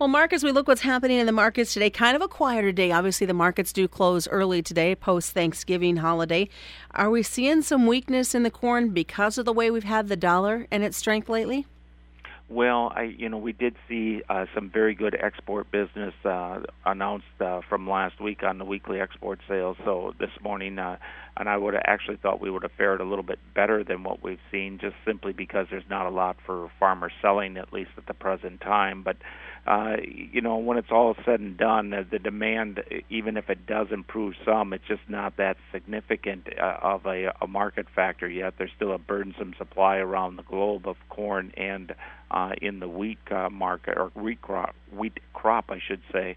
Well, Mark, as we look what's happening in the markets today, kind of a quieter day. Obviously, the markets do close early today, post-Thanksgiving holiday. Are we seeing some weakness in the corn because of the way we've had the dollar and its strength lately? Well, we did see some very good export business announced from last week on the weekly export sales. So this morning, and I would have actually thought we would have fared a little bit better than what we've seen, just simply because there's not a lot for farmers selling, at least at the present time. But when it's all said and done, the demand, even if it does improve some, it's just not that significant of a market factor yet. There's still a burdensome supply around the globe of corn and in the wheat market, or wheat crop, I should say.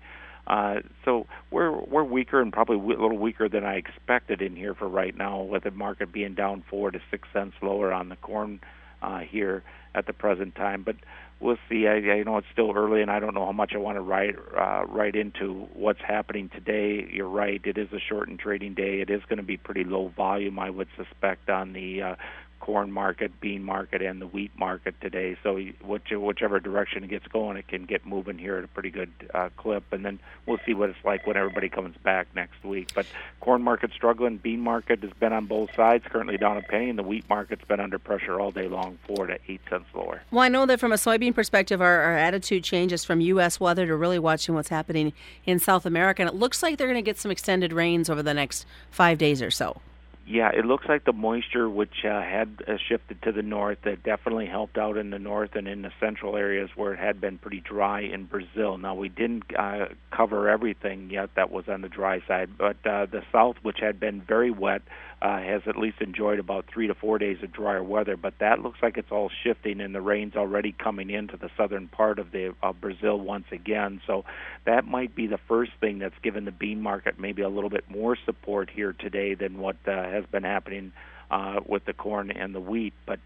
So we're weaker, and probably a little weaker than I expected in here for right now, with the market being down 4 to 6 cents lower on the corn here at the present time. But we'll see. I know it's still early, and I don't know how much I want to write into what's happening today. You're right. It is a shortened trading day. It is going to be pretty low volume, I would suspect, on the corn market, bean market, and the wheat market today. So whichever direction it gets going, it can get moving here at a pretty good clip, and then we'll see what it's like when everybody comes back next week. But corn market struggling, bean market has been on both sides, currently down a penny, and the wheat market's been under pressure all day long, 4 to 8 cents lower. Well, I know that from a soybean perspective, our attitude changes from U.S. weather to really watching what's happening in South America, and it looks like they're going to get some extended rains over the next 5 days or so. Yeah, it looks like the moisture, which had shifted to the north, that definitely helped out in the north and in the central areas where it had been pretty dry in Brazil. Now, we didn't cover everything yet that was on the dry side, but the south, which had been very wet, has at least enjoyed about 3 to 4 days of drier weather. But that looks like it's all shifting, and the rain's already coming into the southern part of Brazil once again. So that might be the first thing that's given the bean market maybe a little bit more support here today than what has been happening with the corn and the wheat. But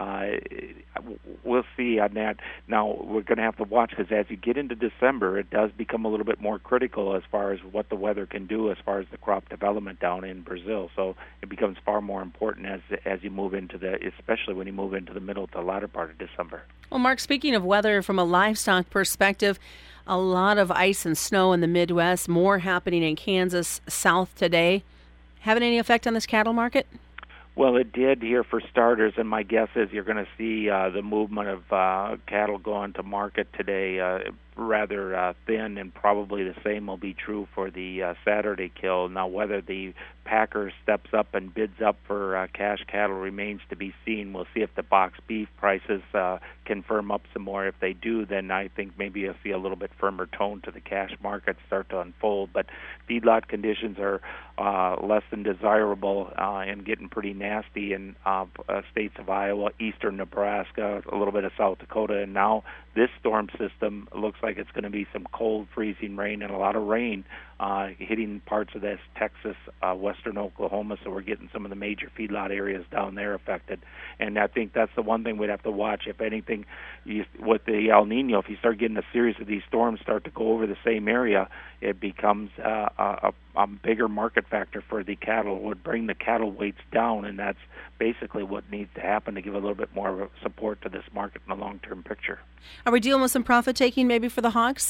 we'll see on that. Now, we're going to have to watch, because as you get into December, it does become a little bit more critical as far as what the weather can do as far as the crop development down in Brazil. So it becomes far more important as you move into especially when you move into the middle to the latter part of December. Well, Mark, speaking of weather from a livestock perspective, a lot of ice and snow in the Midwest, more happening in Kansas South today. Having any effect on this cattle market? Well, it did here for starters, and my guess is you're going to see the movement of cattle going to market today rather thin, and probably the same will be true for the Saturday kill. Now, whether the packer steps up and bids up for cash cattle remains to be seen. We'll see if the box beef prices can firm up some more. If they do, then I think maybe you'll see a little bit firmer tone to the cash market start to unfold. But feedlot conditions are less than desirable and getting pretty nasty in states of Iowa, eastern Nebraska, a little bit of South Dakota, and now this storm system looks like it's going to be some cold, freezing rain and a lot of rain hitting parts of this Texas, western Oklahoma, so we're getting some of the major feedlot areas down there affected. And I think that's the one thing we'd have to watch. If anything, with the El Nino, if you start getting a series of these storms start to go over the same area, it becomes a bigger market factor for the cattle. It would bring the cattle weights down, and that's basically what needs to happen to give a little bit more support to this market in the long-term picture. Are we dealing with some profit-taking maybe for the hogs?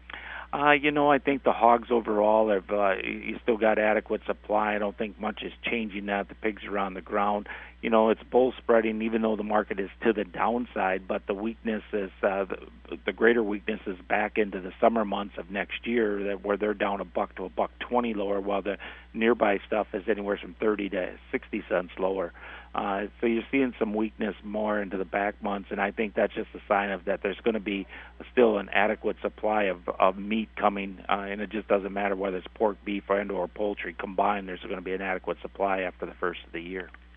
I think the hogs overall have you still got adequate supply. I don't think much is changing that. The pigs are on the ground. It's bull spreading, even though the market is to the downside, but the weakness is the greater weakness is back into the summer months of next year, where they're down $1 to $1.20 lower, while the nearby stuff is anywhere from 30 to 60 cents lower. So you're seeing some weakness more into the back months, and I think that's just a sign of that there's going to be still an adequate supply of meat coming, and it just doesn't matter whether it's pork, beef, and or poultry combined. There's going to be an adequate supply after the first of the year.